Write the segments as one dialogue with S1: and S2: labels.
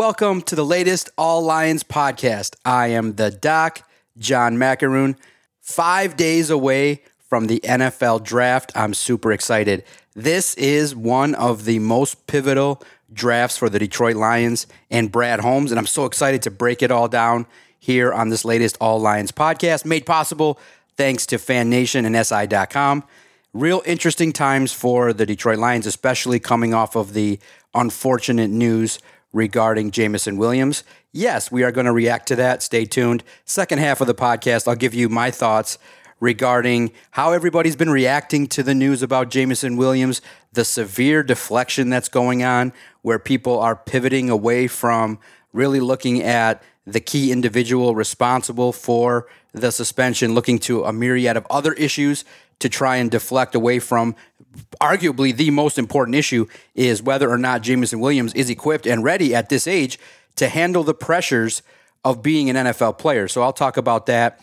S1: Welcome to the latest All Lions podcast. I am the Doc, John Macaroon. 5 days away from the NFL draft. I'm super excited. This is one of the most pivotal drafts for the Detroit Lions and Brad Holmes, and I'm so excited to break it all down here on this latest All Lions podcast, made possible thanks to Fan Nation and SI.com. Real interesting times for the Detroit Lions, especially coming off of the unfortunate news regarding Jameson Williams. Yes, we are going to react to that. Stay tuned. Second half of the podcast, I'll give you my thoughts regarding how everybody's been reacting to the news about Jameson Williams, the severe deflection that's going on, where people are pivoting away from really looking at the key individual responsible for the suspension, looking to a myriad of other issues to try and deflect away from arguably the most important issue is whether or not Jameson Williams is equipped and ready at this age to handle the pressures of being an NFL player. So I'll talk about that.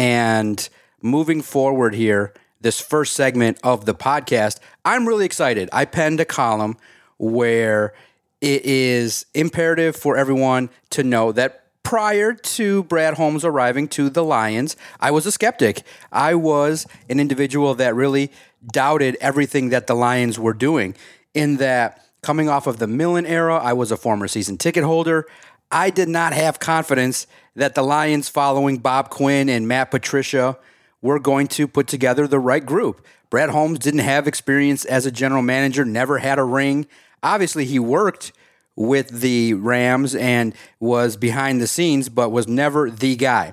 S1: And moving forward here, this first segment of the podcast, I'm really excited. I penned a column where it is imperative for everyone to know that prior to Brad Holmes arriving to the Lions, I was a skeptic. I was an individual that really doubted everything that the Lions were doing. In that, coming off of the Millen era, I was a former season ticket holder. I did not have confidence that the Lions, following Bob Quinn and Matt Patricia, were going to put together the right group. Brad Holmes didn't have experience as a general manager, never had a ring. Obviously, he worked with the Rams and was behind the scenes, but was never the guy.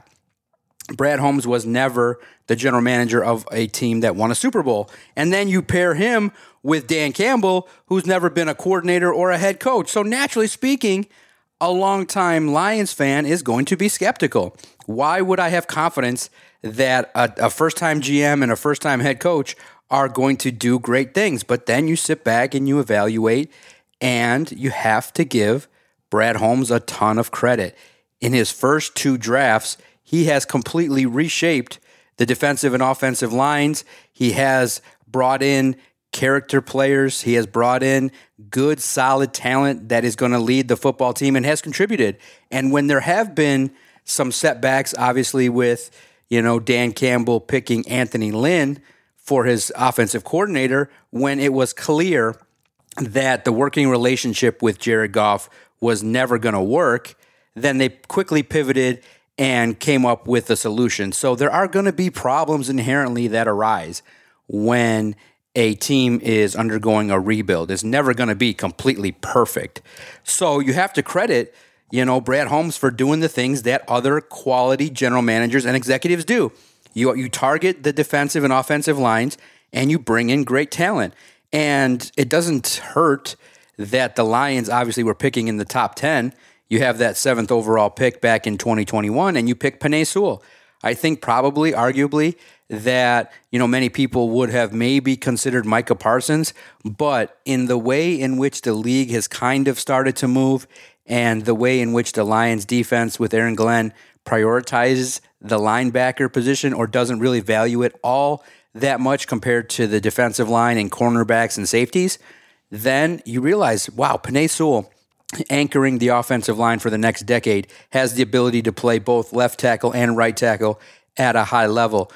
S1: Brad Holmes was never the general manager of a team that won a Super Bowl. And then you pair him with Dan Campbell, who's never been a coordinator or a head coach. So naturally speaking, a longtime Lions fan is going to be skeptical. Why would I have confidence that a first-time GM and a first-time head coach are going to do great things? But then you sit back and you evaluate, and you have to give Brad Holmes a ton of credit. In his first two drafts, he has completely reshaped the defensive and offensive lines. He has brought in character players. He has brought in good, solid talent that is going to lead the football team and has contributed. And when there have been some setbacks, obviously with, Dan Campbell picking Anthony Lynn for his offensive coordinator, when it was clear that the working relationship with Jared Goff was never going to work, then they quickly pivoted and came up with a solution. So there are going to be problems inherently that arise when a team is undergoing a rebuild. It's never going to be completely perfect. So you have to credit, Brad Holmes for doing the things that other quality general managers and executives do. You target the defensive and offensive lines, and you bring in great talent. And it doesn't hurt that the Lions obviously were picking in the top 10. You have that 7th overall pick back in 2021, and you pick Penei Sewell. I think probably, arguably, that many people would have maybe considered Micah Parsons, but in the way in which the league has kind of started to move and the way in which the Lions defense with Aaron Glenn prioritizes the linebacker position or doesn't really value it all that much compared to the defensive line and cornerbacks and safeties, then you realize, wow, Penei Sewell, anchoring the offensive line for the next decade, has the ability to play both left tackle and right tackle at a high level.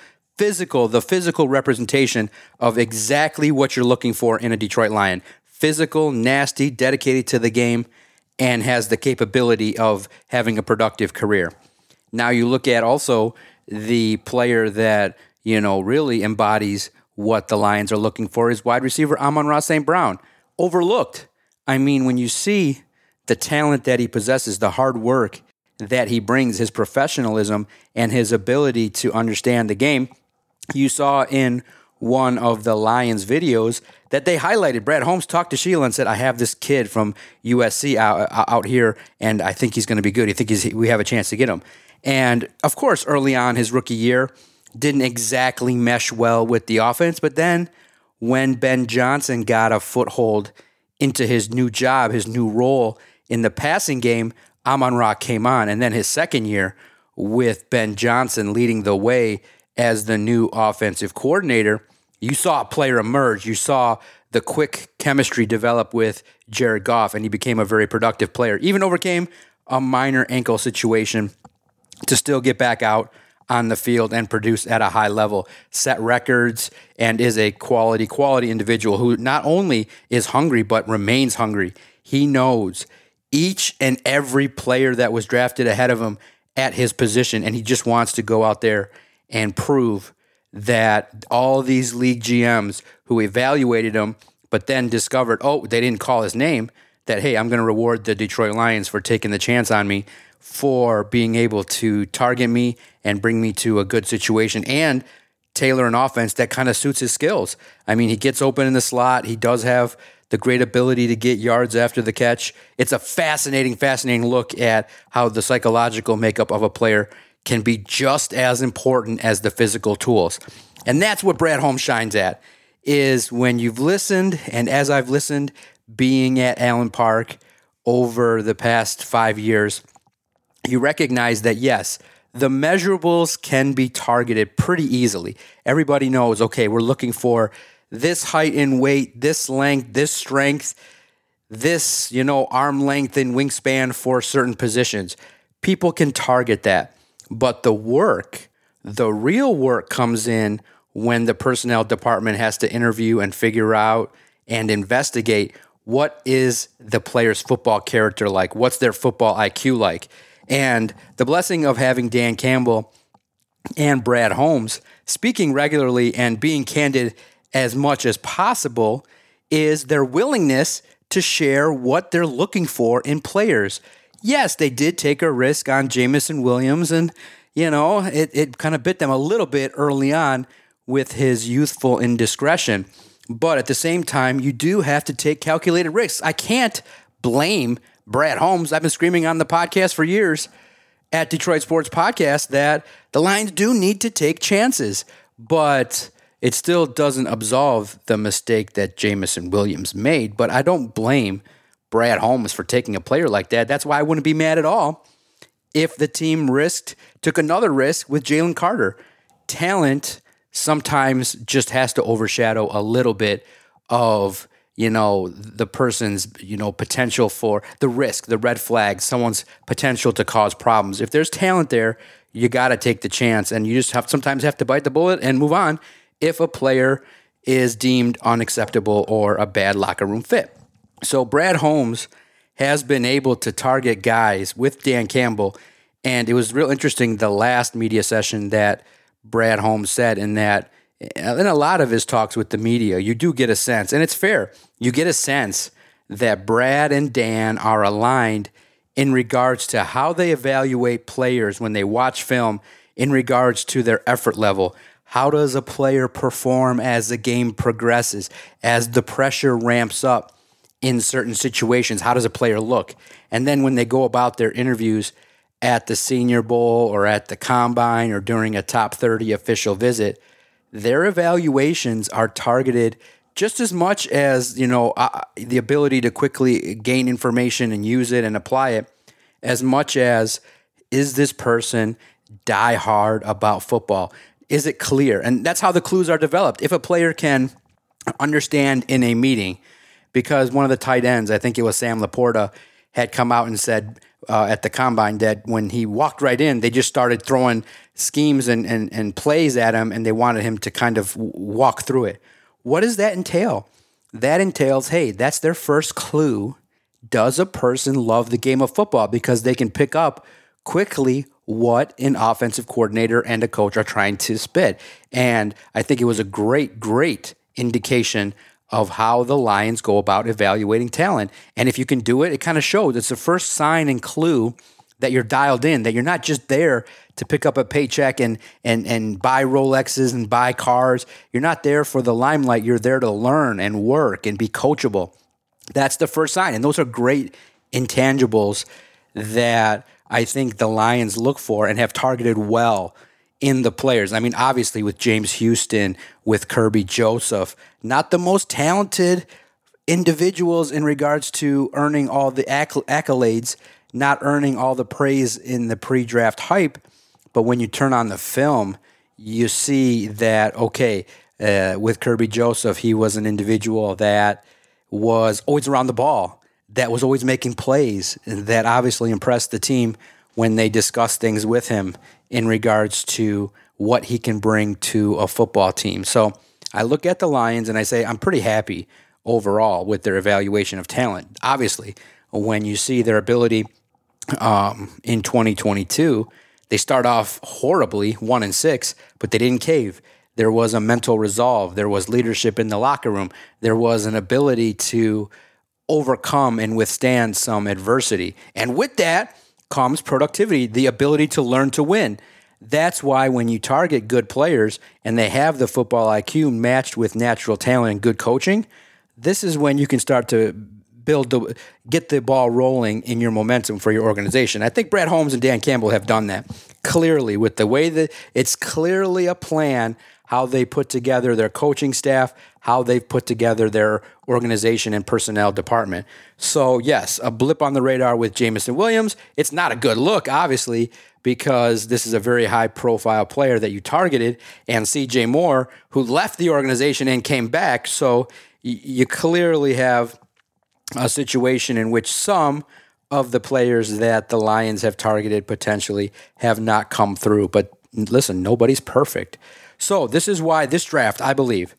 S1: The physical representation of exactly what you're looking for in a Detroit Lion. Physical, nasty, dedicated to the game, and has the capability of having a productive career. Now you look at also the player that really embodies what the Lions are looking for is wide receiver Amon-Ra St. Brown. Overlooked. I mean, when you see the talent that he possesses, the hard work that he brings, his professionalism, and his ability to understand the game, you saw in one of the Lions videos that they highlighted. Brad Holmes talked to Sheila and said, I have this kid from USC out here, and I think he's going to be good. I think we have a chance to get him. And, of course, early on, his rookie year didn't exactly mesh well with the offense. But then when Ben Johnson got a foothold into his new job, his new role in the passing game, Amon-Ra came on. And then his second year with Ben Johnson leading the way as the new offensive coordinator, you saw a player emerge. You saw the quick chemistry developed with Jared Goff, and he became a very productive player. Even overcame a minor ankle situation to still get back out on the field and produce at a high level, set records, and is a quality individual who not only is hungry, but remains hungry. He knows each and every player that was drafted ahead of him at his position, and he just wants to go out there and prove that all these league GMs who evaluated him, but then discovered, they didn't call his name, that, hey, I'm going to reward the Detroit Lions for taking the chance on me, for being able to target me and bring me to a good situation and tailor an offense that kind of suits his skills. I mean, he gets open in the slot. He does have the great ability to get yards after the catch. It's a fascinating look at how the psychological makeup of a player can be just as important as the physical tools. And that's what Brad Holmes shines at, is when you've listened, and as I've listened, being at Allen Park over the past 5 years, you recognize that, yes, the measurables can be targeted pretty easily. Everybody knows, okay, we're looking for this height and weight, this length, this strength, this, arm length and wingspan for certain positions. People can target that. But the real work comes in when the personnel department has to interview and figure out and investigate what is the player's football character like, what's their football IQ like. And the blessing of having Dan Campbell and Brad Holmes speaking regularly and being candid as much as possible is their willingness to share what they're looking for in players. Yes, they did take a risk on Jameson Williams, and, it kind of bit them a little bit early on with his youthful indiscretion. But at the same time, you do have to take calculated risks. I can't blame Brad Holmes. I've been screaming on the podcast for years at Detroit Sports Podcast that the Lions do need to take chances, but it still doesn't absolve the mistake that Jameson Williams made. But I don't blame Brad Holmes for taking a player like that. That's why I wouldn't be mad at all if the team took another risk with Jalen Carter. Talent sometimes just has to overshadow a little bit of the person's, potential for the risk, the red flag, someone's potential to cause problems. If there's talent there, you got to take the chance, and you just sometimes have to bite the bullet and move on if a player is deemed unacceptable or a bad locker room fit. So Brad Holmes has been able to target guys with Dan Campbell, and it was real interesting the last media session that Brad Holmes said, in that in a lot of his talks with the media, you do get a sense, and it's fair, you get a sense that Brad and Dan are aligned in regards to how they evaluate players when they watch film, in regards to their effort level. How does a player perform as the game progresses, as the pressure ramps up in certain situations? How does a player look? And then when they go about their interviews at the Senior Bowl or at the Combine or during a top 30 official visit, their evaluations are targeted just as much as, the ability to quickly gain information and use it and apply it, as much as, is this person die hard about football? Is it clear? And that's how the clues are developed. If a player can understand in a meeting, because one of the tight ends, I think it was Sam Laporta, had come out and said at the Combine that when he walked right in, they just started throwing schemes and plays at him, and they wanted him to kind of walk through it. What does that entail? That entails, hey, that's their first clue. Does a person love the game of football? Because they can pick up quickly what an offensive coordinator and a coach are trying to spit. And I think it was a great indication of how the Lions go about evaluating talent. And if you can do it, it kind of shows. It's the first sign and clue that you're dialed in, that you're not just there to pick up a paycheck and buy Rolexes and buy cars. You're not there for the limelight. You're there to learn and work and be coachable. That's the first sign. And those are great intangibles that I think the Lions look for and have targeted well in the players. I mean, obviously with James Houston, with Kirby Joseph, not the most talented individuals in regards to earning all the accolades, not earning all the praise in the pre-draft hype. But when you turn on the film, you see that, okay, With Kirby Joseph, he was an individual that was always around the ball, that was always making plays, that obviously impressed the team when they discussed things with him in regards to what he can bring to a football team. So I look at the Lions and I say I'm pretty happy overall with their evaluation of talent. Obviously, when you see their ability in 2022, they start off horribly, 1-6, but they didn't cave. There was a mental resolve. There was leadership in the locker room. There was an ability to overcome and withstand some adversity. And with that comes productivity, the ability to learn to win. That's why when you target good players and they have the football IQ matched with natural talent and good coaching, this is when you can start to get the ball rolling in your momentum for your organization. I think Brad Holmes and Dan Campbell have done that clearly with the way that it's clearly a plan, how they put together their coaching staff, how they've put together their organization and personnel department. So yes, a blip on the radar with Jameson Williams. It's not a good look, obviously, because this is a very high-profile player that you targeted, and C.J. Moore, who left the organization and came back. So you clearly have a situation in which some of the players that the Lions have targeted potentially have not come through. But listen, nobody's perfect. So this is why this draft, I believe,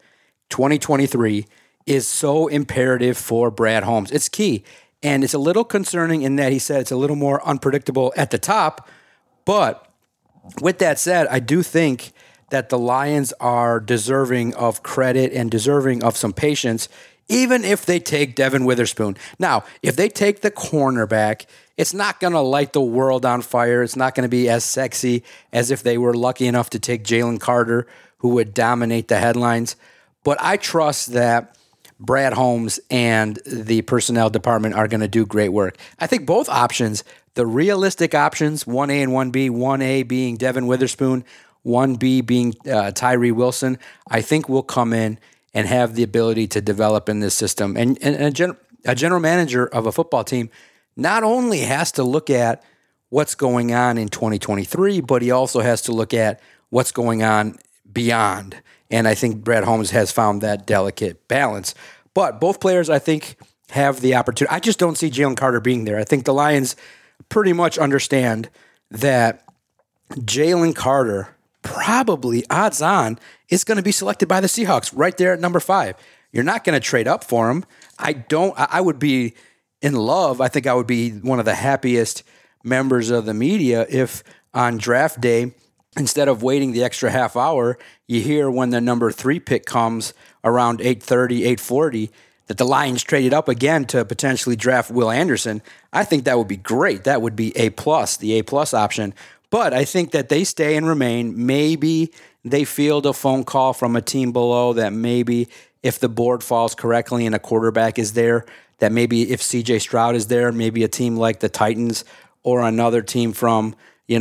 S1: 2023, is so imperative for Brad Holmes. It's key. And it's a little concerning in that he said it's a little more unpredictable at the top. But with that said, I do think that the Lions are deserving of credit and deserving of some patience, even if they take Devin Witherspoon. Now, if they take the cornerback, it's not going to light the world on fire. It's not going to be as sexy as if they were lucky enough to take Jalen Carter, who would dominate the headlines. But I trust that Brad Holmes and the personnel department are going to do great work. I think both options, the realistic options, 1A and 1B, 1A being Devin Witherspoon, 1B being Tyree Wilson, I think will come in and have the ability to develop in this system. And a general manager of a football team not only has to look at what's going on in 2023, but he also has to look at what's going on beyond. And I think Brad Holmes has found that delicate balance. But both players, I think, have the opportunity. I just don't see Jalen Carter being there. I think the Lions pretty much understand that Jalen Carter probably, odds on, is going to be selected by the Seahawks right there at number 5. You're not going to trade up for him. I would be in love. I think I would be one of the happiest members of the media if on draft day, instead of waiting the extra half hour, you hear when the number 3 pick comes around 8:30, 8:40, that the Lions traded up again to potentially draft Will Anderson. I think that would be great. That would be A+, the A+ option. But I think that they stay and remain. Maybe they field a phone call from a team below that maybe if the board falls correctly and a quarterback is there, that maybe if C.J. Stroud is there, maybe a team like the Titans or another team from,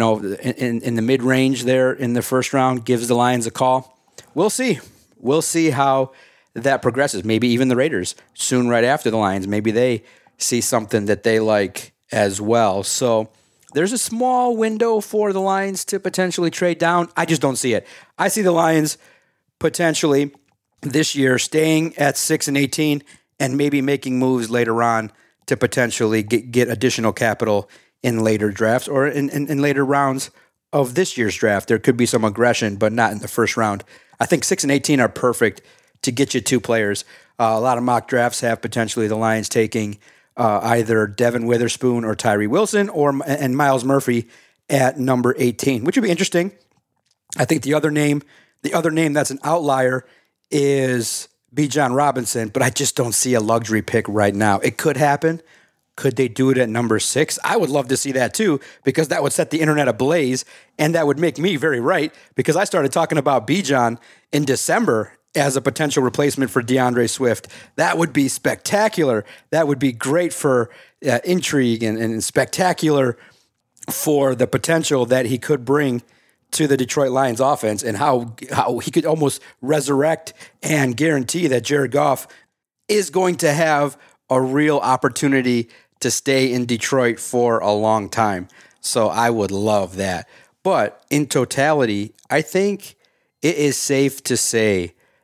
S1: in the mid-range there in the first round gives the Lions a call. We'll see. We'll see how that progresses. Maybe even the Raiders soon right after the Lions. Maybe they see something that they like as well. So there's a small window for the Lions to potentially trade down. I just don't see it. I see the Lions potentially this year staying at 6-18 and maybe making moves later on to potentially get additional capital in later drafts or in later rounds of this year's draft. There could be some aggression, but not in the first round. I think 6-18 are perfect to get you 2 players. A lot of mock drafts have potentially the Lions taking either Devin Witherspoon or Tyree Wilson and Myles Murphy at number 18, which would be interesting. I think the other name that's an outlier is Bijan Robinson, but I just don't see a luxury pick right now. It could happen. Could they do it at number 6? I would love to see that too, because that would set the internet ablaze, and that would make me very right, because I started talking about Bijan in December as a potential replacement for DeAndre Swift. That would be spectacular. That would be great for intrigue and spectacular for the potential that he could bring to the Detroit Lions offense and how he could almost resurrect and guarantee that Jared Goff is going to have a real opportunity to stay in Detroit for a long time. So I would love that. But in totality, I think it is safe to say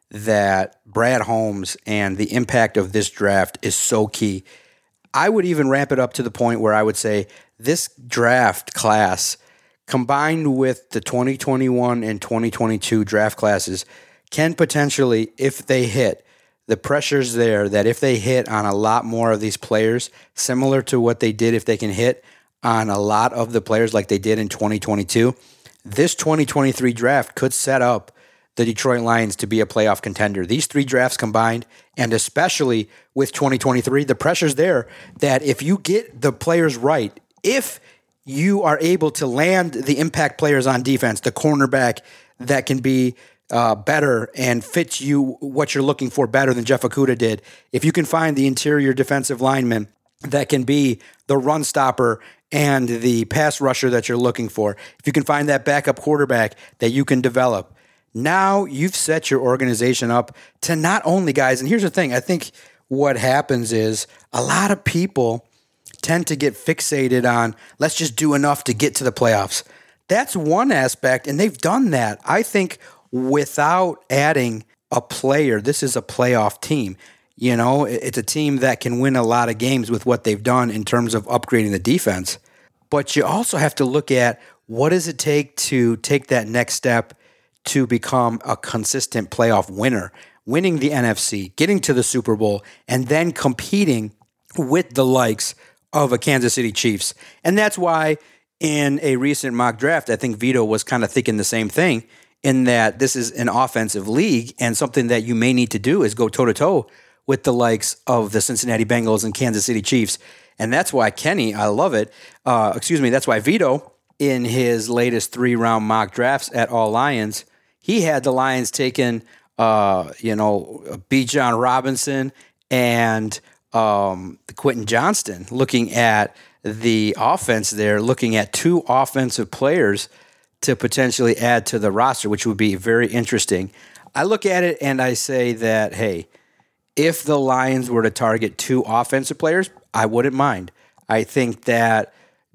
S1: that Brad Holmes and the impact of this draft is so key. I would even ramp it up to the point where I would say this draft class, combined with the 2021 and 2022 draft classes, can potentially, if they hit, the pressure's there that if they hit on a lot more of these players, similar to what they did if they can hit on a lot of the players like they did in 2022, this 2023 draft could set up the Detroit Lions to be a playoff contender. These three drafts combined, and especially with 2023, the pressure's there that if you get the players right, if you are able to land the impact players on defense, the cornerback that can be better and fits you what you're looking for better than Jeff Okudah did, if you can find the interior defensive lineman that can be the run stopper and the pass rusher that you're looking for, if you can find that backup quarterback that you can develop, now you've set your organization up to not only, guys, and here's the thing, I think what happens is a lot of people tend to get fixated on, let's just do enough to get to the playoffs. That's one aspect, and they've done that. I think without adding a player, this is a playoff team. You know, it's a team that can win a lot of games with what they've done in terms of upgrading the defense. But you also have to look at what does it take to take that next step to become a consistent playoff winner, winning the NFC, getting to the Super Bowl, and then competing with the likes of a Kansas City Chiefs. And that's why in a recent mock draft, I think Vito was kind of thinking the same thing, in that this is an offensive league, and something that you may need to do is go toe-to-toe with the likes of the Cincinnati Bengals and Kansas City Chiefs. And that's why Kenny, I love it, that's why Vito, in his latest 3-round mock drafts at All Lions, he had the Lions taking, Bijan Robinson and Quentin Johnston, looking at the offense there, looking at 2 offensive players to potentially add to the roster, which would be very interesting. I look at it and I say that, hey, if the Lions were to target 2 offensive players, I wouldn't mind. I think that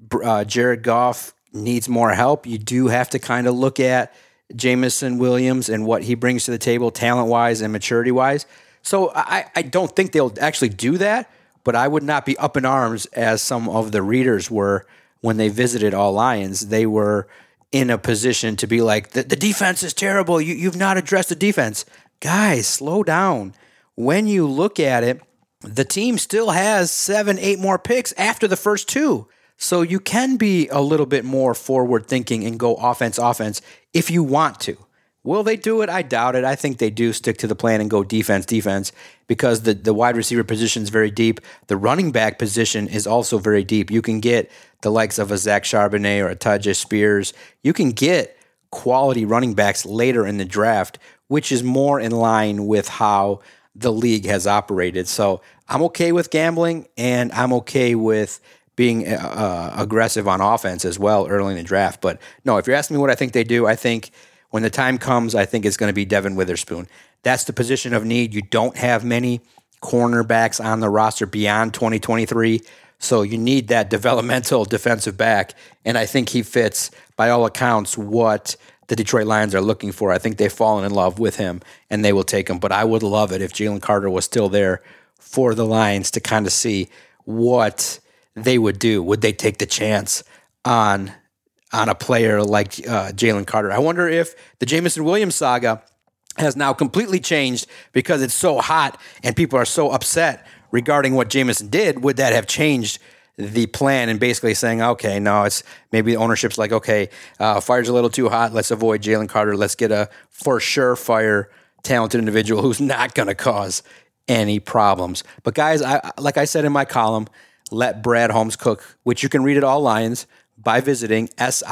S1: Jared Goff needs more help. You do have to kind of look at Jameson Williams and what he brings to the table talent-wise and maturity-wise. So I don't think they'll actually do that, but I would not be up in arms as some of the readers were when they visited All Lions. They were in a position to be like, the defense is terrible. You've not addressed the defense. Guys, slow down. When you look at it, the team still has 7-8 more picks after the first 2. So you can be a little bit more forward thinking and go offense if you want to. Will they do it? I doubt it. I think they do stick to the plan and go defense, because the wide receiver position is very deep. The running back position is also very deep. You can get the likes of a Zach Charbonnet or a Tyjae Spears. You can get quality running backs later in the draft, which is more in line with how the league has operated. So I'm okay with gambling, and I'm okay with being aggressive on offense as well early in the draft. But no, if you're asking me what I think they do, I think when the time comes, I think it's going to be Devin Witherspoon. That's the position of need. You don't have many cornerbacks on the roster beyond 2023, so you need that developmental defensive back, and I think he fits, by all accounts, what the Detroit Lions are looking for. I think they've fallen in love with him, and they will take him. But I would love it if Jalen Carter was still there for the Lions to kind of see what they would do. Would they take the chance on a player like Jalen Carter? I wonder if the Jameson Williams saga has now completely changed because it's so hot and people are so upset regarding what Jameson did. Would that have changed the plan and basically saying, okay, no, it's maybe the ownership's like, okay, fire's a little too hot. Let's avoid Jalen Carter. Let's get a for sure fire talented individual who's not going to cause any problems. But guys, like I said in my column, let Brad Holmes cook, which you can read at All Lions by visiting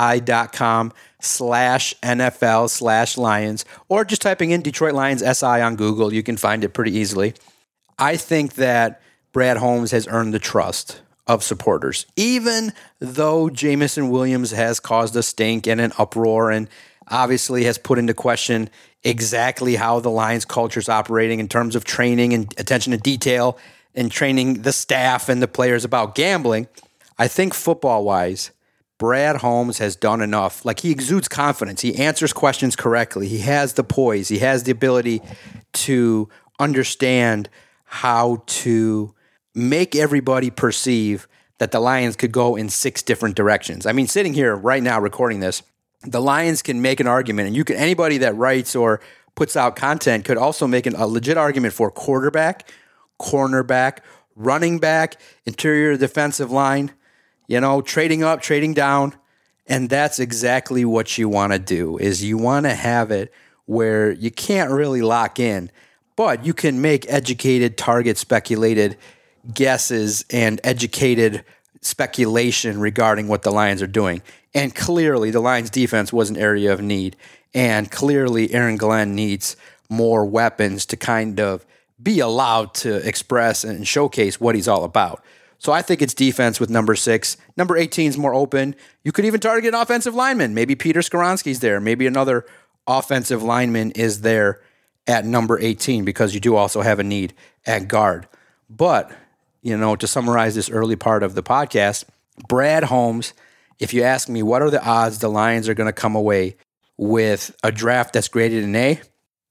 S1: si.com/NFL/Lions, or just typing in Detroit Lions SI on Google. You can find it pretty easily. I think that Brad Holmes has earned the trust of supporters, even though Jameson Williams has caused a stink and an uproar and obviously has put into question exactly how the Lions culture is operating in terms of training and attention to detail and training the staff and the players about gambling. I think football-wise, Brad Holmes has done enough. Like, he exudes confidence. He answers questions correctly. He has the poise. He has the ability to understand how to make everybody perceive that the Lions could go in 6 different directions. I mean, sitting here right now recording this, the Lions can make an argument, and anybody that writes or puts out content could also make a legit argument for quarterback, cornerback, running back, interior defensive line, trading up, trading down. And that's exactly what you want to do, is you want to have it where you can't really lock in, but you can make educated, target speculated guesses and educated speculation regarding what the Lions are doing. And clearly the Lions defense was an area of need. And clearly Aaron Glenn needs more weapons to kind of be allowed to express and showcase what he's all about. So I think it's defense with number 6. Number 18 is more open. You could even target an offensive lineman. Maybe Peter Skoronski's there. Maybe another offensive lineman is there at number 18 because you do also have a need at guard. But, to summarize this early part of the podcast, Brad Holmes, if you ask me what are the odds the Lions are going to come away with a draft that's graded an A,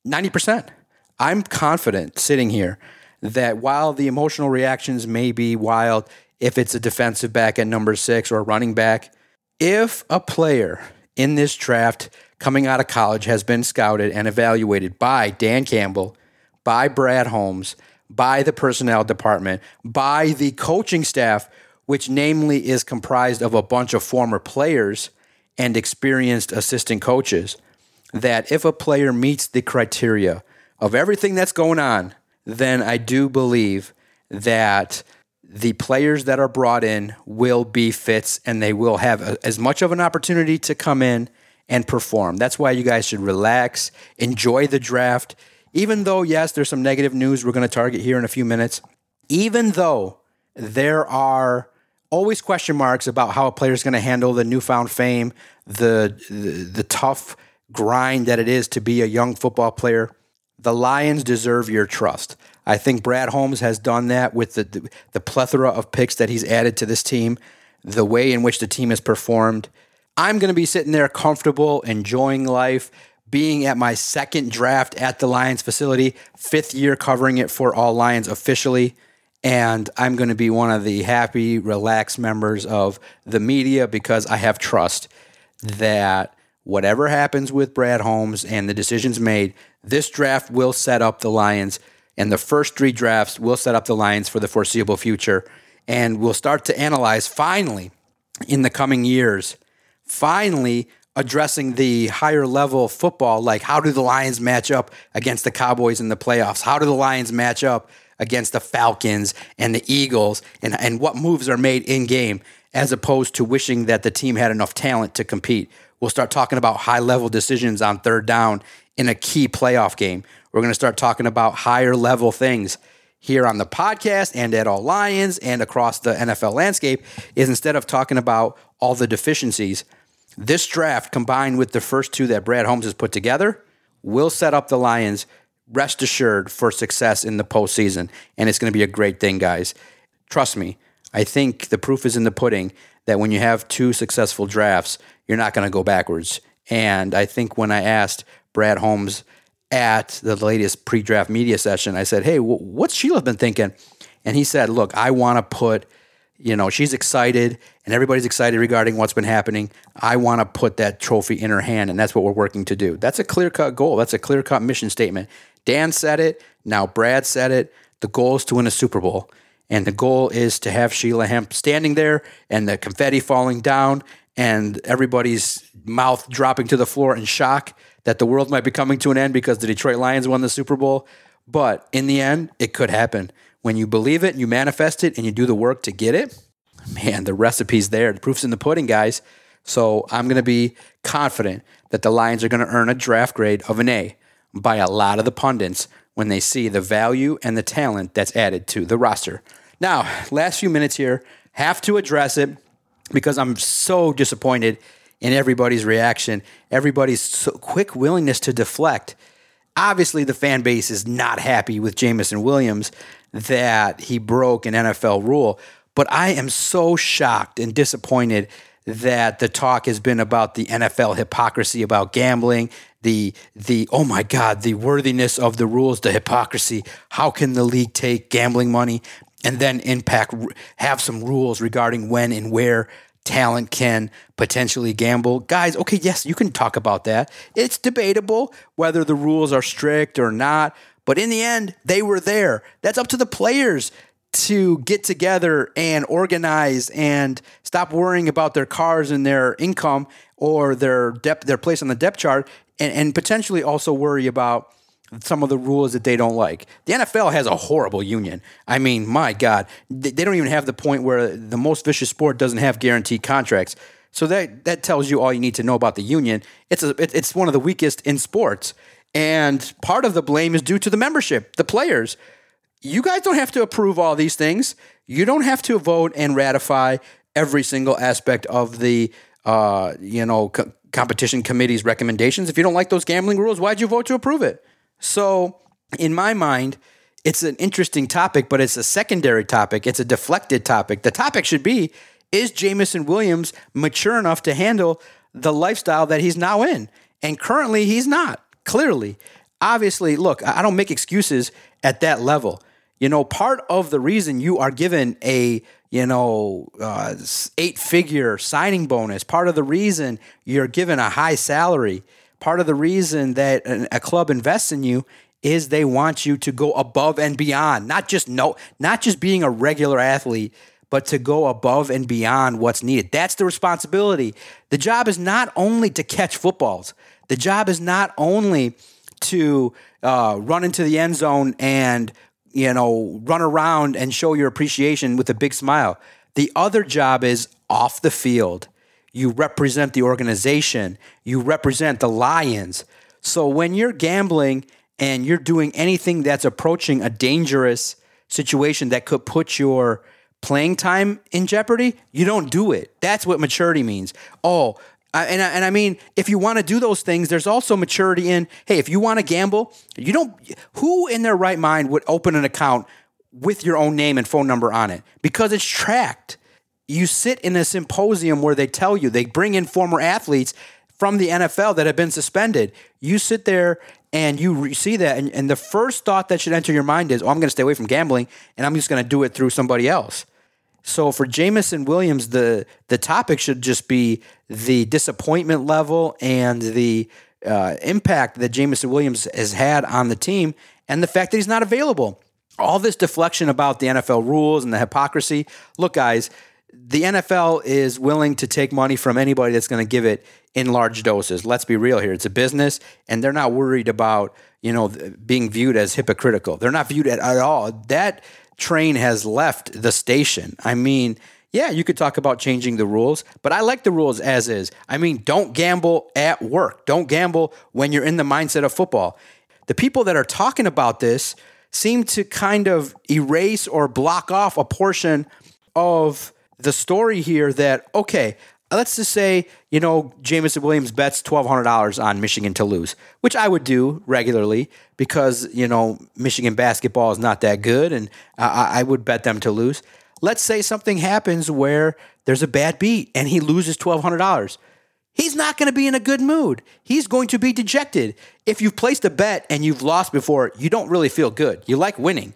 S1: 90%. I'm confident sitting here that while the emotional reactions may be wild, if it's a defensive back at number 6 or a running back, if a player in this draft coming out of college has been scouted and evaluated by Dan Campbell, by Brad Holmes, by the personnel department, by the coaching staff, which namely is comprised of a bunch of former players and experienced assistant coaches, that if a player meets the criteria of everything that's going on, then I do believe that the players that are brought in will be fits and they will have as much of an opportunity to come in and perform. That's why you guys should relax, enjoy the draft. Even though, yes, there's some negative news we're going to target here in a few minutes, even though there are always question marks about how a player is going to handle the newfound fame, the tough grind that it is to be a young football player, the Lions deserve your trust. I think Brad Holmes has done that with the plethora of picks that he's added to this team, the way in which the team has performed. I'm going to be sitting there comfortable, enjoying life, being at my 2nd draft at the Lions facility, 5th year covering it for All Lions officially, and I'm going to be one of the happy, relaxed members of the media because I have trust that whatever happens with Brad Holmes and the decisions made, this draft will set up the Lions, and the first 3 drafts will set up the Lions for the foreseeable future, and we'll start to analyze finally in the coming years, finally addressing the higher level football, like how do the Lions match up against the Cowboys in the playoffs? How do the Lions match up against the Falcons and the Eagles, and what moves are made in game, as opposed to wishing that the team had enough talent to compete. We'll start talking about high level decisions on 3rd down in a key playoff game. We're going to start talking about higher level things here on the podcast and at All Lions and across the NFL landscape, is instead of talking about all the deficiencies, this draft combined with the first 2 that Brad Holmes has put together will set up the Lions, rest assured, for success in the postseason. And it's going to be a great thing, guys. Trust me, I think the proof is in the pudding that when you have 2 successful drafts, you're not going to go backwards. And I think when I asked Brad Holmes at the latest pre-draft media session, I said, hey, what's Sheila been thinking? And he said, look, I want to put, she's excited and everybody's excited regarding what's been happening. I want to put that trophy in her hand, and that's what we're working to do. That's a clear-cut goal. That's a clear-cut mission statement. Dan said it. Now Brad said it. The goal is to win a Super Bowl. And the goal is to have Sheila Hemp standing there and the confetti falling down and everybody's mouth dropping to the floor in shock that the world might be coming to an end because the Detroit Lions won the Super Bowl. But in the end, it could happen. When you believe it, and you manifest it, and you do the work to get it, man, the recipe's there. The proof's in the pudding, guys. So I'm going to be confident that the Lions are going to earn a draft grade of an A by a lot of the pundits when they see the value and the talent that's added to the roster. Now, last few minutes here, have to address it because I'm so disappointed in everybody's reaction, everybody's so quick willingness to deflect. Obviously, the fan base is not happy with Jameson Williams that he broke an NFL rule, but I am so shocked and disappointed that the talk has been about the NFL hypocrisy about gambling, the oh my God, the worthiness of the rules, the hypocrisy. How can the league take gambling money and then have some rules regarding when and where talent can potentially gamble? Guys, okay, yes, you can talk about that. It's debatable whether the rules are strict or not, but in the end, they were there. That's up to the players to get together and organize and stop worrying about their cars and their income or their place on the depth chart, and potentially also worry about some of the rules that they don't like. The NFL has a horrible union. I mean, my God, they don't even have the point where the most vicious sport doesn't have guaranteed contracts. So that tells you all you need to know about the union. It's one of the weakest in sports. And part of the blame is due to the membership, the players. You guys don't have to approve all these things. You don't have to vote and ratify every single aspect of the competition committee's recommendations. If you don't like those gambling rules, why'd you vote to approve it? So in my mind, it's an interesting topic, but it's a secondary topic. It's a deflected topic. The topic should be, is Jameson Williams mature enough to handle the lifestyle that he's now in? And currently he's not, clearly. Obviously, look, I don't make excuses at that level. Part of the reason you are given a 8-figure signing bonus, part of the reason you're given a high salary, part of the reason that a club invests in you is they want you to go above and beyond, not just being a regular athlete, but to go above and beyond what's needed. That's the responsibility. The job is not only to catch footballs. The job is not only to run into the end zone and run around and show your appreciation with a big smile. The other job is off the field. You represent the organization. You represent the Lions. So when you're gambling and you're doing anything that's approaching a dangerous situation that could put your playing time in jeopardy, you don't do it. That's what maturity means. I mean, if you want to do those things, there's also maturity in, hey, if you want to gamble, who in their right mind would open an account with your own name and phone number on it? Because it's tracked. You sit in a symposium where they bring in former athletes from the NFL that have been suspended. You sit there and you see that, and the first thought that should enter your mind is, I'm going to stay away from gambling, and I'm just going to do it through somebody else. So for Jameson Williams, the topic should just be the disappointment level and the impact that Jameson Williams has had on the team and the fact that he's not available. All this deflection about the NFL rules and the hypocrisy. Look, guys, the NFL is willing to take money from anybody that's going to give it in large doses. Let's be real here. It's a business, and they're not worried about, being viewed as hypocritical. They're not viewed at all. That train has left the station. I mean, yeah, you could talk about changing the rules, but I like the rules as is. I mean, don't gamble at work. Don't gamble when you're in the mindset of football. The people that are talking about this seem to kind of erase or block off a portion of the story here that, okay, let's just say, Jameson Williams bets $1,200 on Michigan to lose, which I would do regularly because, Michigan basketball is not that good, and I would bet them to lose. Let's say something happens where there's a bad beat and he loses $1,200. He's not going to be in a good mood. He's going to be dejected. If you've placed a bet and you've lost before, you don't really feel good. You like winning.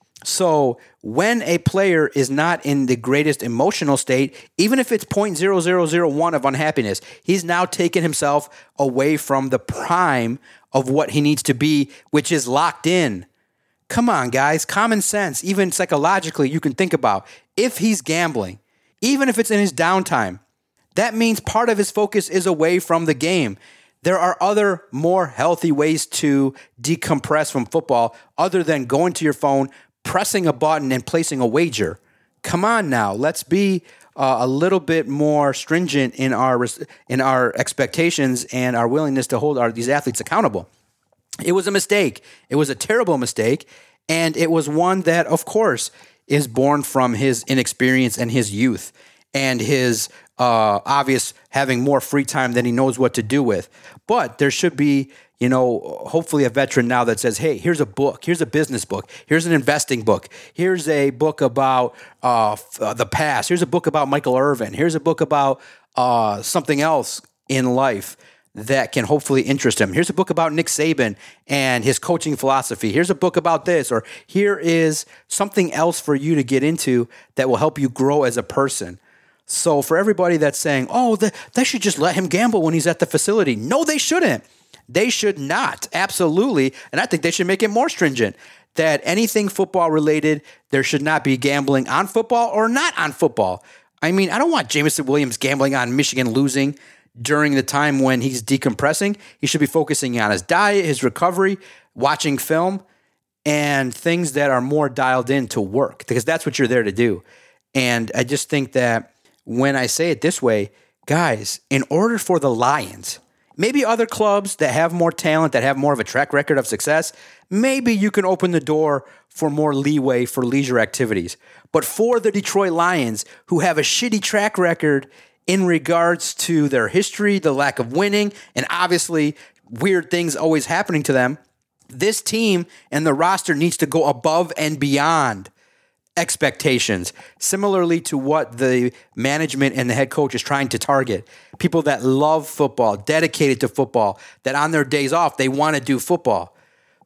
S1: So when a player is not in the greatest emotional state, even if it's 0.0001 of unhappiness, he's now taken himself away from the prime of what he needs to be, which is locked in. Come on, guys. Common sense, even psychologically, you can think about. If he's gambling, even if it's in his downtime, that means part of his focus is away from the game. There are other more healthy ways to decompress from football other than going to your phone, pressing a button, and placing a wager. Come on now. Let's be a little bit more stringent in our expectations and our willingness to hold these athletes accountable. It was a mistake. It was a terrible mistake, and it was one that, of course, is born from his inexperience and his youth and his obvious having more free time than he knows what to do with. But there should be, hopefully a veteran now that says, hey, here's a book, here's a business book, here's an investing book, here's a book about the past, here's a book about Michael Irvin, here's a book about something else in life that can hopefully interest him. Here's a book about Nick Saban and his coaching philosophy. Here's a book about this, or here is something else for you to get into that will help you grow as a person. So for everybody that's saying, oh, they should just let him gamble when he's at the facility. No, they shouldn't. They should not. Absolutely. And I think they should make it more stringent that anything football related, there should not be gambling on football or not on football. I mean, I don't want Jameson Williams gambling on Michigan losing during the time when he's decompressing. He should be focusing on his diet, his recovery, watching film, and things that are more dialed in to work, because that's what you're there to do. And I just think that when I say it this way, guys, in order for the Lions, maybe other clubs that have more talent, that have more of a track record of success, maybe you can open the door for more leeway for leisure activities. But for the Detroit Lions, who have a shitty track record in regards to their history, the lack of winning, and obviously weird things always happening to them, this team and the roster needs to go above and beyond expectations, similarly to what the management and the head coach is trying to target. People that love football, dedicated to football, that on their days off, they want to do football.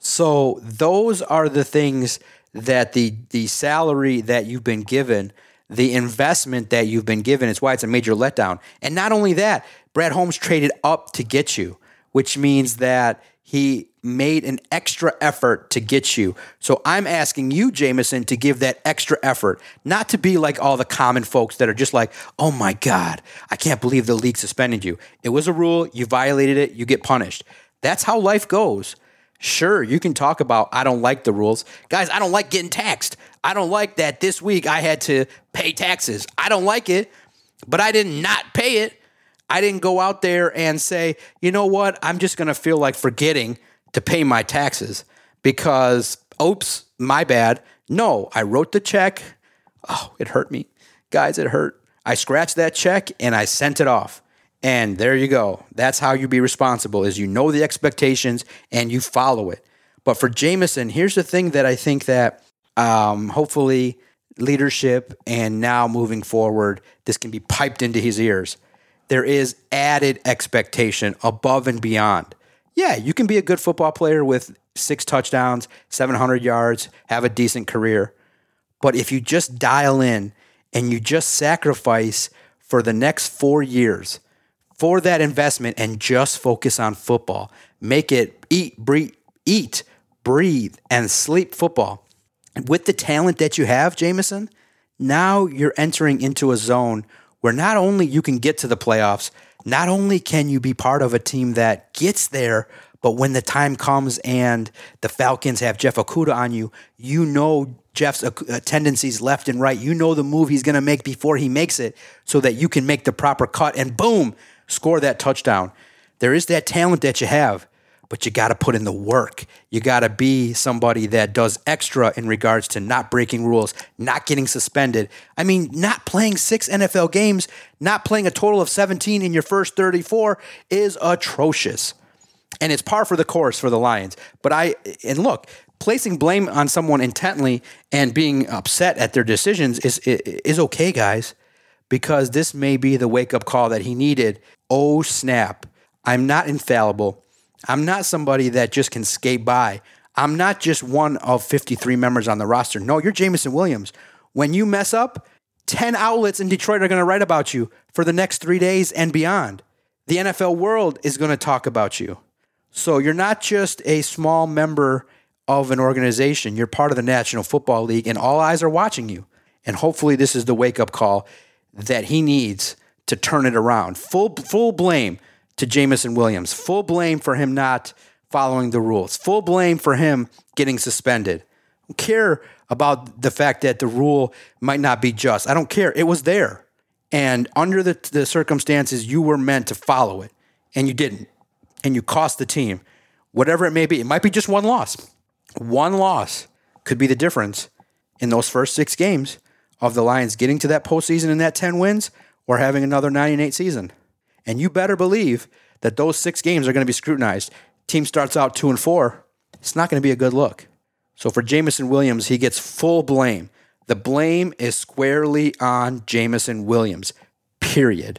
S1: So those are the things that the salary that you've been given, the investment that you've been given, is why it's a major letdown. And not only that, Brad Holmes traded up to get you, which means that he made an extra effort to get you. So I'm asking you, Jameson, to give that extra effort, not to be like all the common folks that are just like, oh my God, I can't believe the league suspended you. It was a rule. You violated it. You get punished. That's how life goes. Sure, you can talk about, I don't like the rules. Guys, I don't like getting taxed. I don't like that this week I had to pay taxes. I don't like it, but I did not pay it. I didn't go out there and say, you know what, I'm just going to feel like forgetting to pay my taxes because, oops, my bad. No, I wrote the check. Oh, it hurt me. Guys, it hurt. I scratched that check and I sent it off. And there you go. That's how you be responsible, is you know the expectations and you follow it. But for Jameson, here's the thing that I think that hopefully leadership and now moving forward, this can be piped into his ears. There is added expectation above and beyond. Yeah, you can be a good football player with 6 touchdowns, 700 yards, have a decent career. But if you just dial in and you just sacrifice for the next 4 years for that investment and just focus on football, make it eat, breathe, and sleep football. With the talent that you have, Jameson, now you're entering into a zone where not only you can get to the playoffs, not only can you be part of a team that gets there, but when the time comes and the Falcons have Jeff Okudah on you, you know Jeff's tendencies left and right. You know the move he's going to make before he makes it so that you can make the proper cut and boom, score that touchdown. There is that talent that you have, but you got to put in the work. You got to be somebody that does extra in regards to not breaking rules, not getting suspended. I mean, not playing 6 NFL games, not playing a total of 17 in your first 34 is atrocious. And it's par for the course for the Lions. And look, placing blame on someone intently and being upset at their decisions is okay, guys, because this may be the wake-up call that he needed. Oh, snap. I'm not infallible. I'm not somebody that just can skate by. I'm not just one of 53 members on the roster. No, you're Jameson Williams. When you mess up, 10 outlets in Detroit are going to write about you for the next 3 days and beyond. The NFL world is going to talk about you. So you're not just a small member of an organization. You're part of the National Football League, and all eyes are watching you. And hopefully this is the wake-up call that he needs to turn it around. Full blame to Jameson Williams. Full blame for him not following the rules. Full blame for him getting suspended. I don't care about the fact that the rule might not be just. I don't care. It was there. And under the circumstances, you were meant to follow it, and you didn't. And you cost the team. Whatever it may be. It might be just one loss. One loss could be the difference in those first 6 games of the Lions getting to that postseason and that 10 wins or having another 9-8 season. And you better believe that those 6 games are going to be scrutinized. Team starts out 2-4. It's not going to be a good look. So for Jameson Williams, he gets full blame. The blame is squarely on Jameson Williams, period.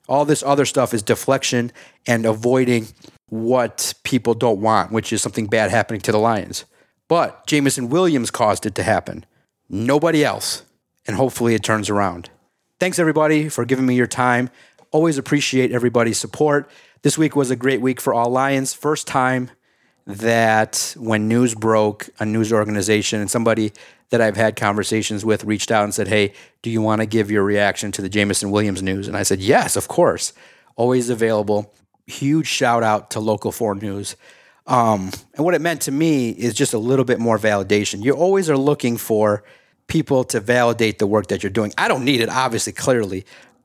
S1: All this other stuff is deflection and avoiding what people don't want, which is something bad happening to the Lions. But Jameson Williams caused it to happen. Nobody else. And hopefully it turns around. Thanks, everybody, for giving me your time. Always appreciate everybody's support. This week was a great week for All Lions. First time that when news broke, a news organization and somebody that I've had conversations with reached out and said, hey, do you want to give your reaction to the Jameson Williams news? And I said, yes, of course. Always available. Huge shout out to Local 4 News. And what it meant to me is just a little bit more validation. You always are looking for people to validate the work that you're doing. I don't need it, obviously, clearly.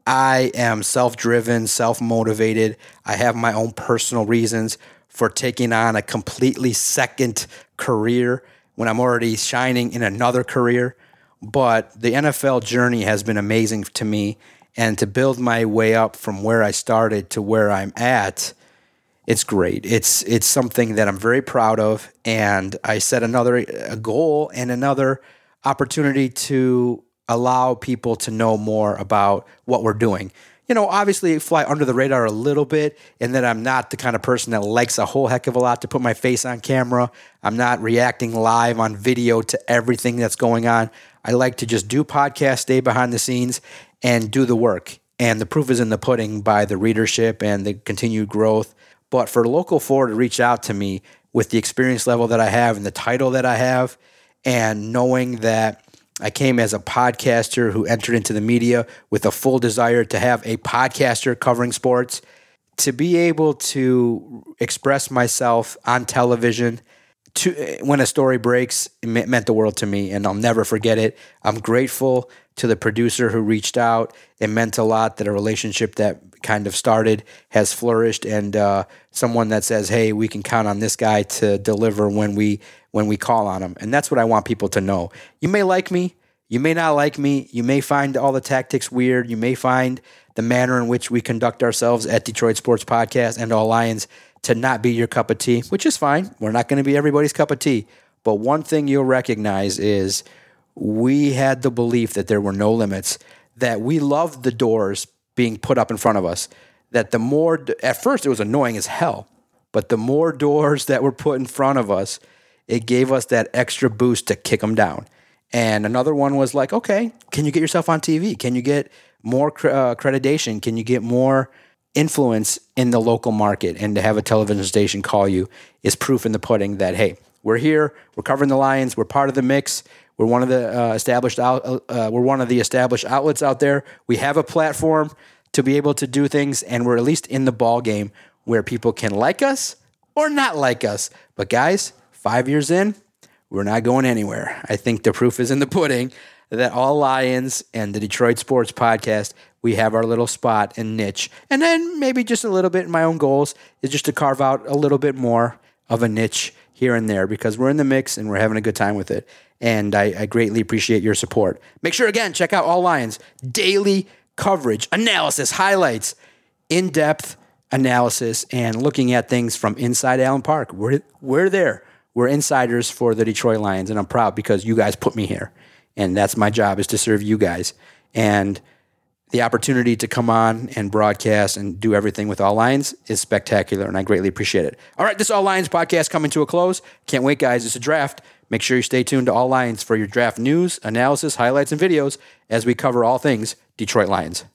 S1: I am self-driven, self-motivated. I have my own personal reasons for taking on a completely second career when I'm already shining in another career. But the NFL journey has been amazing to me, and to build my way up from where I started to where I'm at, it's great. It's something that I'm very proud of, and I set a goal and another opportunity to allow people to know more about what we're doing. You know, obviously fly under the radar a little bit, and that I'm not the kind of person that likes a whole heck of a lot to put my face on camera. I'm not reacting live on video to everything that's going on. I like to just do podcasts, stay behind the scenes, and do the work. And the proof is in the pudding by the readership and the continued growth. But for Local 4 to reach out to me with the experience level that I have and the title that I have, and knowing that I came as a podcaster who entered into the media with a full desire to have a podcaster covering sports, to be able to express myself on television when a story breaks, it meant the world to me, and I'll never forget it. I'm grateful to the producer who reached out. It meant a lot that a relationship that kind of started has flourished, and someone that says, hey, we can count on this guy to deliver when we call on him. And that's what I want people to know. You may like me. You may not like me. You may find all the tactics weird. You may find the manner in which we conduct ourselves at Detroit Sports Podcast and All Lions to not be your cup of tea, which is fine. We're not going to be everybody's cup of tea. But one thing you'll recognize is we had the belief that there were no limits, that we loved the doors being put up in front of us, that the more, at first it was annoying as hell, but the more doors that were put in front of us, it gave us that extra boost to kick them down. And another one was like, okay, can you get yourself on TV? Can you get more accreditation? Can you get more influence in the local market? And to have a television station call you is proof in the pudding that, hey, we're here, we're covering the Lions, we're part of the mix, we're one of the established outlets out there. We have a platform to be able to do things, and we're at least in the ball game where people can like us or not like us. But guys, 5 years in, we're not going anywhere. I think the proof is in the pudding that All Lions and the Detroit Sports Podcast, we have our little spot and niche. And then maybe just a little bit in my own goals is just to carve out a little bit more of a niche here and there, because we're in the mix and we're having a good time with it. And I greatly appreciate your support. Make sure, again, check out All Lions. Daily coverage, analysis, highlights, in-depth analysis, and looking at things from inside Allen Park. We're there. We're insiders for the Detroit Lions, and I'm proud because you guys put me here. And that's my job, is to serve you guys. And the opportunity to come on and broadcast and do everything with All Lions is spectacular, and I greatly appreciate it. All right, this All Lions podcast coming to a close. Can't wait, guys. It's a draft. Make sure you stay tuned to All Lions for your draft news, analysis, highlights, and videos as we cover all things Detroit Lions.